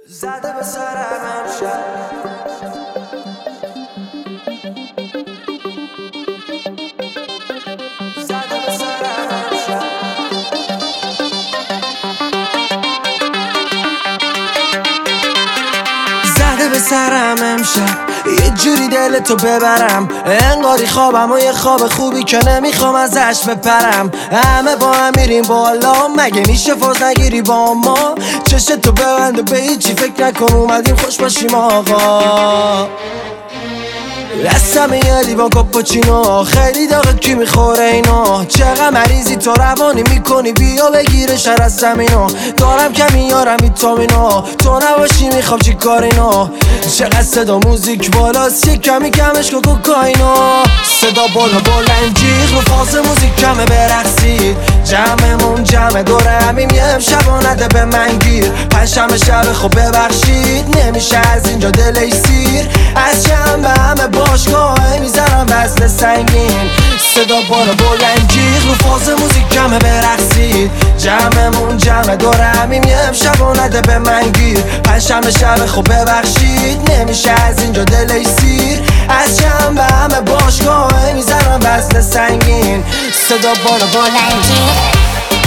زده به سرم امشب زده به سرم امشب زده به سرم امشب یه جوری دلتو ببرم انگاری خوابم و یه خواب خوبی که نمیخوام ازش بپرم. همه با هم میریم بالا، مگه میشه فاز نگیری با ما؟ چشتو ببند و به هیچی فکر نکن، اومدیم خوش باشیم آقا. دستم یه لیوان کاپوچینو، خیلی داغه کی میخوره اینو؟ چقدر مریضی تو روانی میکنی، بیا بگیره شر از زمینو. دارم کمی یارم ویتامینو، تو نباشی میخوام چی کار اینو؟ چقدر صدا موزیک بالاست، یه کمی کمش کن کوکائینو. صدا بالا بلند جیغ رو فاز موزیک کمه برقصید، جمعمون جمع دوره همیم یه امشب نده به من گیر. پنجشنبه شب خب ببخشید، نمیشه از اینجا دلش سیر. از شنبه همه باشگاه میزنم وزن سنگین، صدا بالا بلند جیغ رو فاز موزیک کمه برقصید، جمعمون جمع دوره همیم یه امشب نده به من گیر. پنجشنبه شب خب ببخشید، نمیشه از اینجا دلش سیر. از شنبه همه باشگاه میزنم وزن سنگین، صدا بالا بلند جیغ.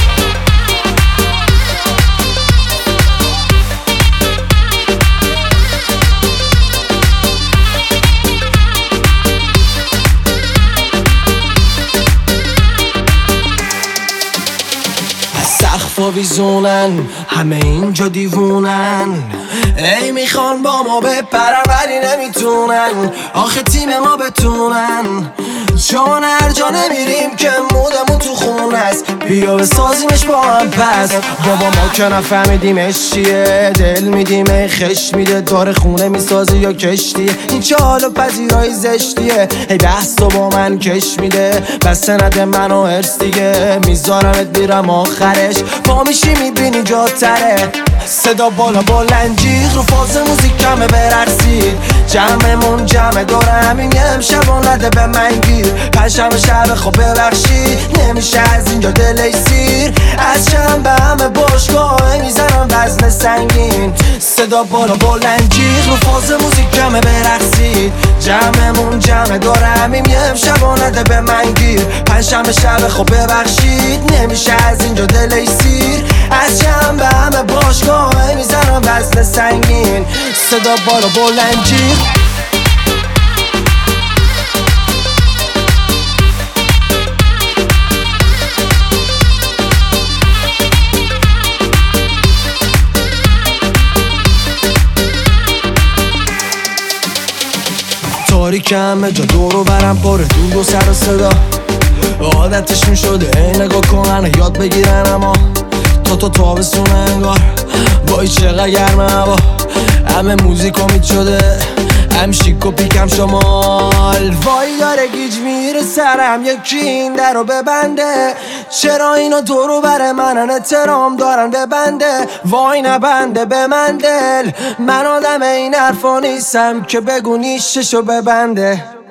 سقفا بیزونن، همه اینجا دیوونن، ای میخوان با ما بپرن ولی نمیتونن. آخه تیم ما بتونن، چون هر جا نمیریم که مودمون تو خونه است. بیا بسازیمش با هم پس، بابا ما که نفهمیدیمش چیه. دل میدیم ای خش میده، داره خونه میسازی یا کشتیه. این چه حال و پذیرایی زشتیه، ای بحث تو با من کش میده. بس نده منو هرس دیگه، میذارمت میرم آخرش. پا میشی میبینی جا تره، صدا بالا بلند جیغ رو فاز موزیک کمه برقصید، جمعمون جمع دوره همین یه امشب نده به من گیر. پنجشنبه شب خب ببخشید، نمیشه از اینجا دلش سیر. از شنبه همه باشگاه میزنم وزن سنگین، صدا بالا بلند جیغ رو فاز موزیک کمه برقصید، جمعمون جمع دوره همین یه امشب نده به من گیر. پنجشنبه شب خب ببخشید، نمیشه از اینجا دلش سیر. از شنبه همه باشگاه میزنم وزن سنگین، صدا بالا بلند جیغ. تاریک همه جا دورو برم پره دود و سر و صدا، عادتشون شده ای نگاه کنن یاد بگیرن، اما تا تابستونه انگار وای چقدر گرمه هوا. همه موزیک امید شده، هم شیک و پیکم شمال. وای داره گیج میره سرم، یکی این در رو ببنده. چرا اینا دورو بر منن، احترام دارن ببنده. وای نبنده به من دل، من آدم این حرفا نیستم که بگو نیششو ببنده.